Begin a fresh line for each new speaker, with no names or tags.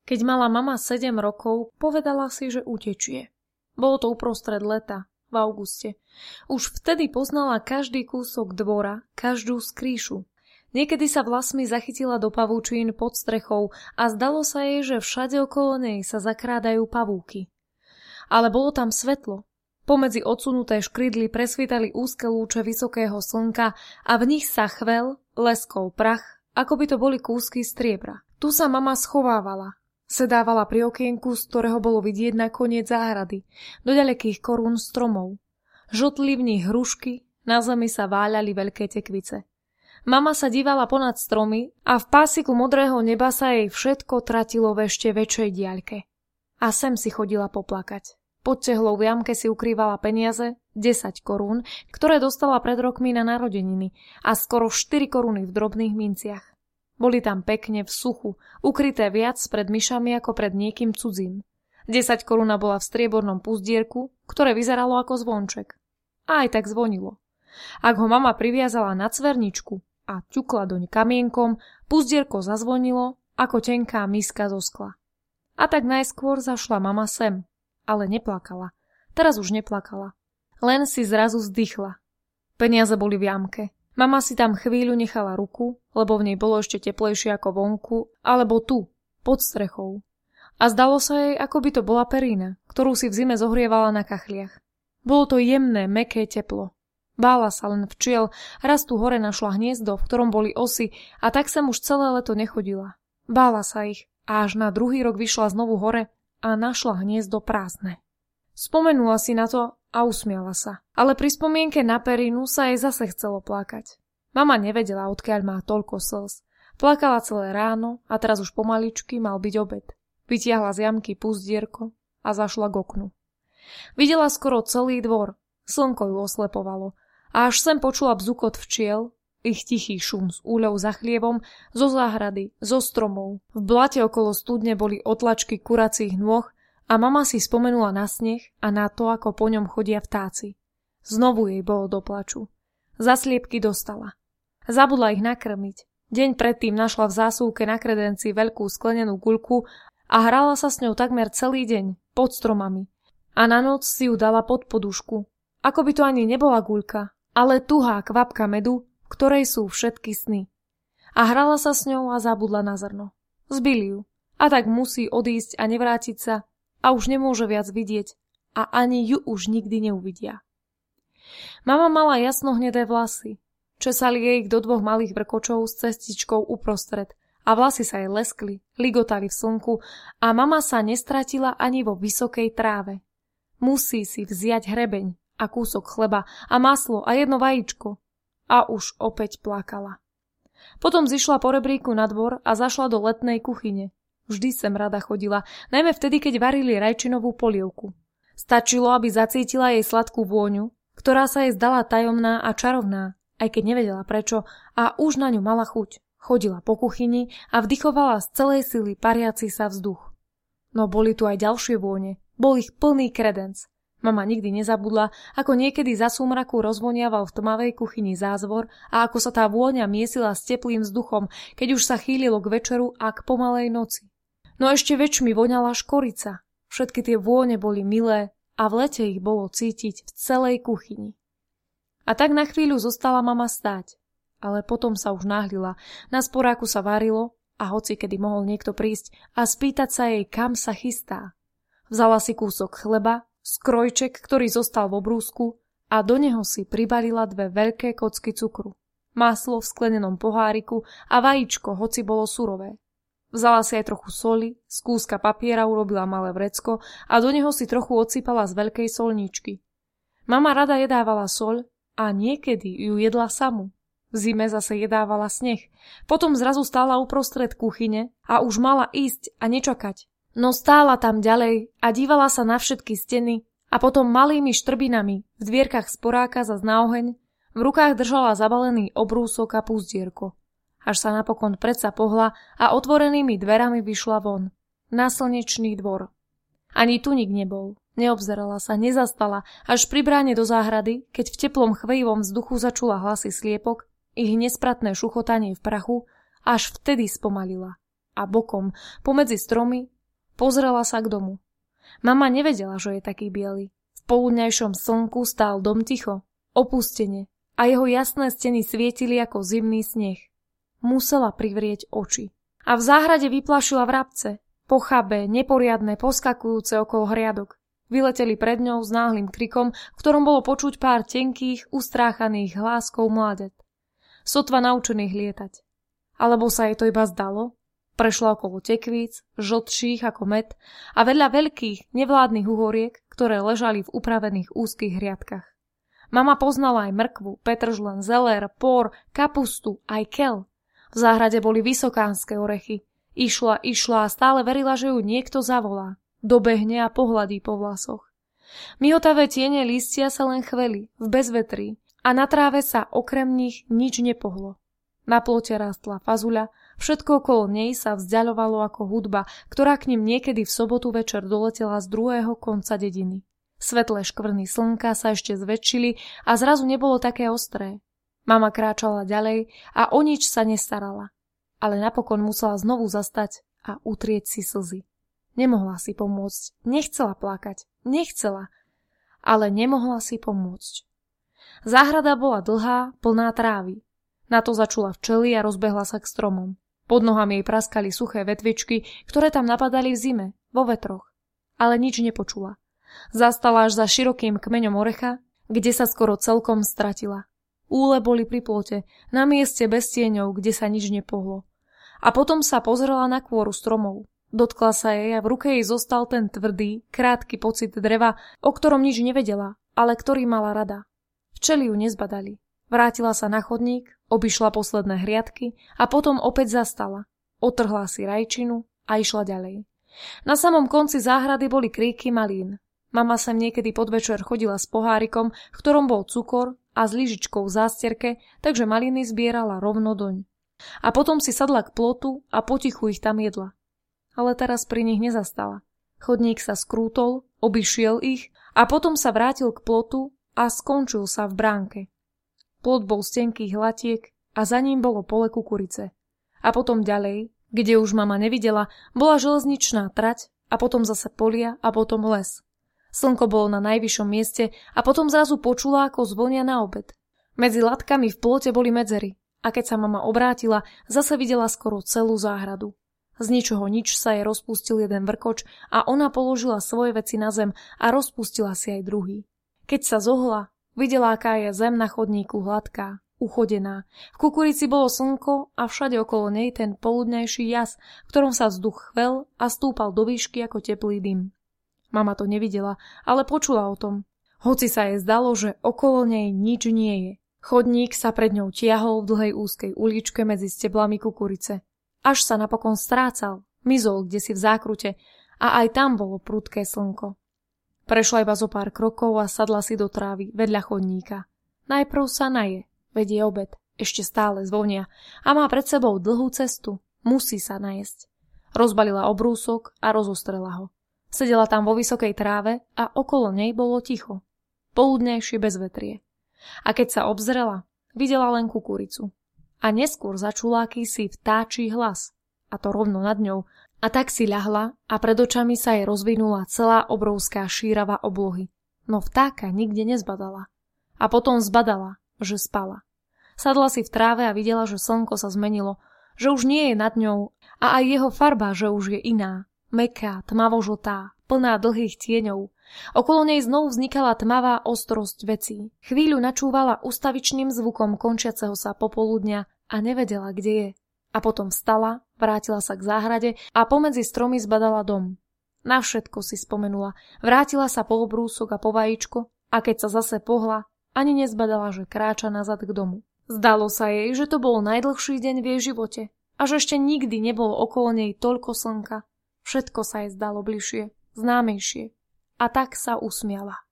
Keď mala mama 7 rokov, povedala si, že utečie. Bolo to uprostred leta, v auguste. Už vtedy poznala každý kúsok dvora, každú skrýšu. Niekedy sa vlasmi zachytila do pavúčín pod strechou a zdalo sa jej, že všade okolo nej sa zakrádajú pavúky. Ale bolo tam svetlo. Pomedzi odsunuté škrydly presvietali úzke lúče vysokého slnka a v nich sa chvel, leskol prach, ako by to boli kúsky striebra. Tu sa mama schovávala. Sedávala pri okienku, z ktorého bolo vidieť na koniec záhrady, do ďalekých korún stromov. Žltli v nich hrušky, na zemi sa váľali veľké tekvice. Mama sa dívala ponad stromy a v pásiku modrého neba sa jej všetko tratilo v ešte väčšej diaľke. A sem si chodila poplakať. Pod tehlou v jamke si ukrývala peniaze, 10 korún, ktoré dostala pred rokmi na narodeniny a skoro 4 koruny v drobných minciach. Boli tam pekne v suchu, ukryté viac pred myšami ako pred niekým cudzím. 10 koruna bola v striebornom puzdierku, ktoré vyzeralo ako zvonček. A aj tak zvonilo. Ak ho mama priviazala na cverničku a ťukla doň kamienkom, puzdierko zazvonilo ako tenká miska zo skla. A tak najskôr zašla mama sem, ale neplakala. Teraz už neplakala. Len si zrazu vzdychla. Peniaze boli v jamke. Mama si tam chvíľu nechala ruku, lebo v nej bolo ešte teplejšie ako vonku, alebo tu, pod strechou. A zdalo sa jej, ako by to bola perína, ktorú si v zime zohrievala na kachliach. Bolo to jemné, mäkké teplo. Bála sa len včiel, raz tu hore našla hniezdo, v ktorom boli osy, a tak sem už celé leto nechodila. Bála sa ich a až na druhý rok vyšla znovu hore a našla hniezdo prázdne. Spomenula si na to a usmiala sa. Ale pri spomienke na perínu sa jej zase chcelo plakať. Mama nevedela, odkiaľ má toľko slz. Plakala celé ráno a teraz už pomaličky mal byť obed. Vytiahla z jamky puzdierko a zašla k oknu. Videla skoro celý dvor. Slnko ju oslepovalo. A až sem počula bzukot včiel, ich tichý šum z úľov za chlievom, zo záhrady, zo stromov. V blate okolo studne boli otlačky kuracích nôh a mama si spomenula na sneh a na to, ako po ňom chodia vtáci. Znovu jej bolo do plaču. Zasliepky dostala. Zabudla ich nakrmiť. Deň predtým našla v zásuvke na kredenci veľkú sklenenú guľku a hrala sa s ňou takmer celý deň, pod stromami. A na noc si ju dala pod podušku. Ako by to ani nebola guľka, ale tuhá kvapka medu, v ktorej sú všetky sny. A hrala sa s ňou a zabudla na zrno. Zbili ju. A tak musí odísť a nevrátiť sa a už nemôže viac vidieť a ani ju už nikdy neuvidia. Mama mala jasnohnedé vlasy. Česali jej ich do 2 malých vrkočov s cestičkou uprostred a vlasy sa jej leskli, ligotali v slnku a mama sa nestratila ani vo vysokej tráve. Musí si vziať hrebeň a kúsok chleba a maslo a jedno vajíčko. A už opäť plakala. Potom zišla po rebríku na dvor a zašla do letnej kuchyne. Vždy sem rada chodila, najmä vtedy, keď varili rajčinovú polievku. Stačilo, aby zacítila jej sladkú vôňu, ktorá sa jej zdala tajomná a čarovná, aj keď nevedela prečo, a už na ňu mala chuť. Chodila po kuchyni a vdychovala z celej sily pariaci sa vzduch. No boli tu aj ďalšie vône, bol ich plný kredenc. Mama nikdy nezabudla, ako niekedy za súmraku rozvoniaval v tmavej kuchyni zázvor a ako sa tá vôňa miesila s teplým vzduchom, keď už sa chýlilo k večeru a k pomalej noci. No ešte väčšmi voňala škorica. Všetky tie vône boli milé a v lete ich bolo cítiť v celej kuchyni. A tak na chvíľu zostala mama stáť, ale potom sa už náhlila. Na sporáku sa varilo a hoci kedy mohol niekto prísť a spýtať sa jej, kam sa chystá. Vzala si kúsok chleba, skrojček, ktorý zostal v obrúsku a do neho si pribalila 2 veľké kocky cukru, maslo v sklenenom poháriku a vajíčko, hoci bolo surové. Vzala si aj trochu soli, z kúska papiera urobila malé vrecko a do neho si trochu odsypala z veľkej solničky. Mama rada jedávala soľ a niekedy ju jedla samu. V zime zase jedávala sneh. Potom zrazu stála uprostred kuchyne a už mala ísť a nečakať. No stála tam ďalej a dívala sa na všetky steny a potom malými štrbinami v dvierkach sporáka zas na oheň v rukách držala zabalený obrúsok a puzdierko. Až sa napokon predsa pohla a otvorenými dverami vyšla von. Na slnečný dvor. Ani tu nik nebol. Neobzerala sa, nezastala, až pri bráne do záhrady, keď v teplom chvejivom vzduchu začula hlasy sliepok, ich nespratné šuchotanie v prachu, až vtedy spomalila. A bokom, pomedzi stromy, Pozrela sa k domu. Mama nevedela, že je taký biely. V poludňajšom slnku stál dom ticho, opustene, a jeho jasné steny svietili ako zimný sneh. Musela privrieť oči. A v záhrade vyplašila vrabce, pochabé, neporiadne, poskakujúce okolo hriadok. Vyleteli pred ňou s náhlym krikom, v ktorom bolo počuť pár tenkých, ustráchaných hláskov mláďat. Sotva naučených lietať. Alebo sa jej to iba zdalo? Prešla okolo tekvíc, žltších ako med, a vedľa veľkých, nevládnych uhoriek, ktoré ležali v upravených úzkých hriadkach. Mama poznala aj mrkvu, petržlen, zelér, por, kapustu, aj kel. V záhrade boli vysokánske orechy. Išla a stále verila, že ju niekto zavolá. Dobehne a pohľadí po vlasoch. Mihotavé tiene lístia sa len chveli, v bezvetrí, a na tráve sa okrem nich nič nepohlo. Na plote rástla fazuľa, všetko okolo nej sa vzdiaľovalo ako hudba, ktorá k nim niekedy v sobotu večer doletela z druhého konca dediny. Svetlé škvrny slnka sa ešte zväčšili a zrazu nebolo také ostré. Mama kráčala ďalej a o nič sa nestarala. Ale napokon musela znovu zastať a utrieť si slzy. Nemohla si pomôcť, nechcela plakať, ale nemohla si pomôcť. Záhrada bola dlhá, plná trávy. Na to začula včely a rozbehla sa k stromom. Pod nohami jej praskali suché vetvičky, ktoré tam napadali v zime, vo vetroch. Ale nič nepočula. Zastala až za širokým kmeňom orecha, kde sa skoro celkom stratila. Úle boli pri plote, na mieste bez tieňov, kde sa nič nepohlo. A potom sa pozrela na kôru stromov. Dotkla sa jej a v ruke jej zostal ten tvrdý, krátky pocit dreva, o ktorom nič nevedela, ale ktorý mala rada. Včely ju nezbadali. Vrátila sa na chodník, obišla posledné hriadky a potom opäť zastala. Otrhla si rajčinu a išla ďalej. Na samom konci záhrady boli kríky malín. Mama sem niekedy podvečer chodila s pohárikom, v ktorom bol cukor a s lyžičkou v zástierke, takže maliny zbierala rovno doň. A potom si sadla k plotu a potichu ich tam jedla. Ale teraz pri nich nezastala. Chodník sa skrútol, obišiel ich a potom sa vrátil k plotu a skončil sa v bránke. Plot bol z tenkých latiek a za ním bolo pole kukurice. A potom ďalej, kde už mama nevidela, bola železničná trať a potom zase polia a potom les. Slnko bolo na najvyššom mieste a potom zrazu počula, ako zvonia na obed. Medzi latkami v plote boli medzery a keď sa mama obrátila, zase videla skoro celú záhradu. Z ničoho nič sa jej rozpustil jeden vrkoč a ona položila svoje veci na zem a rozpustila si aj druhý. Keď sa zohla, videla, aká je zem na chodníku hladká, uchodená. V kukurici bolo slnko a všade okolo nej ten poludňajší jas, v ktorom sa vzduch chvel a stúpal do výšky ako teplý dym. Mama to nevidela, ale počula o tom. Hoci sa jej zdalo, že okolo nej nič nie je. Chodník sa pred ňou tiahol v dlhej úzkej uličke medzi steblami kukurice. Až sa napokon strácal, mizol kdesi v zákrute a aj tam bolo prudké slnko. Prešla iba zo pár krokov a sadla si do trávy vedľa chodníka. Najprv sa naje, vedie obed, ešte stále zvonia a má pred sebou dlhú cestu, musí sa najesť. Rozbalila obrúsok a rozostrela ho. Sedela tam vo vysokej tráve a okolo nej bolo ticho. Poludnejšie bezvetrie. A keď sa obzrela, videla len kukuricu. A neskôr začula akýsi vtáčí hlas, a to rovno nad ňou, a tak si ľahla a pred očami sa jej rozvinula celá obrovská šírava oblohy. No vtáka nikde nezbadala. A potom zbadala, že spala. Sadla si v tráve a videla, že slnko sa zmenilo, že už nie je nad ňou a aj jeho farba, že už je iná, mäkká, tmavo-žltá, plná dlhých tieňov. Okolo nej znovu vznikala tmavá ostrosť vecí. Chvíľu načúvala ustavičným zvukom končiaceho sa popoludňa a nevedela, kde je. A potom vstala, vrátila sa k záhrade a pomedzi stromy zbadala dom. Na všetko si spomenula, vrátila sa po obrúsok a po vajíčko a keď sa zase pohla, ani nezbadala, že kráča nazad k domu. Zdalo sa jej, že to bol najdlhší deň v jej živote a že ešte nikdy nebolo okolo nej toľko slnka. Všetko sa jej zdalo bližšie, známejšie. A tak sa usmiala.